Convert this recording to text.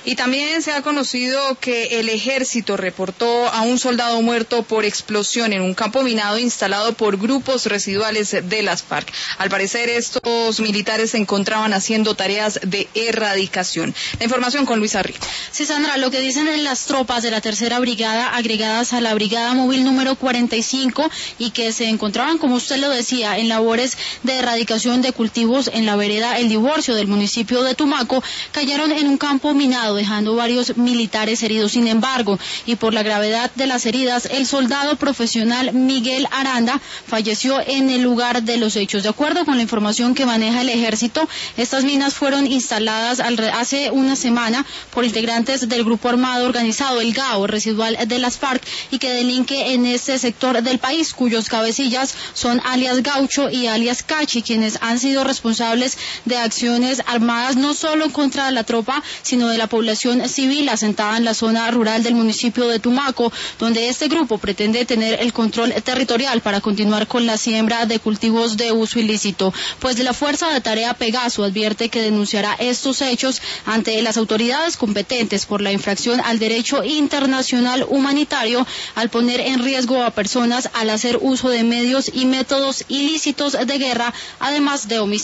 Y también se ha conocido que el ejército reportó a un soldado muerto por explosión en un campo minado instalado por grupos residuales de las FARC. Al parecer, estos militares se encontraban haciendo tareas de erradicación. La información con Luisa Rico. Sí, Sandra, lo que dicen en las tropas de la tercera brigada, agregadas a la brigada móvil número 45, y que se encontraban, como usted lo decía, en labores de erradicación de cultivos en la vereda El Divorcio del municipio de Tumaco, cayeron en un campo minado, dejando varios militares heridos. Sin embargo, y por la gravedad de las heridas, el soldado profesional Miguel Aranda falleció en el lugar de los hechos. De acuerdo con la información que maneja el ejército, estas minas fueron instaladas hace una semana por integrantes del grupo armado organizado, el GAO, residual de las FARC, y que delinque en este sector del país, cuyos cabecillas son alias Gaucho y alias Cachi, quienes han sido responsables de acciones armadas no solo contra la tropa, sino de la población civil asentada en la zona rural del municipio de Tumaco, donde este grupo pretende tener el control territorial para continuar con la siembra de cultivos de uso ilícito. Pues de la Fuerza de Tarea Pegaso advierte que denunciará estos hechos ante las autoridades competentes por la infracción al derecho internacional humanitario al poner en riesgo a personas al hacer uso de medios y métodos ilícitos de guerra, además de homicidio.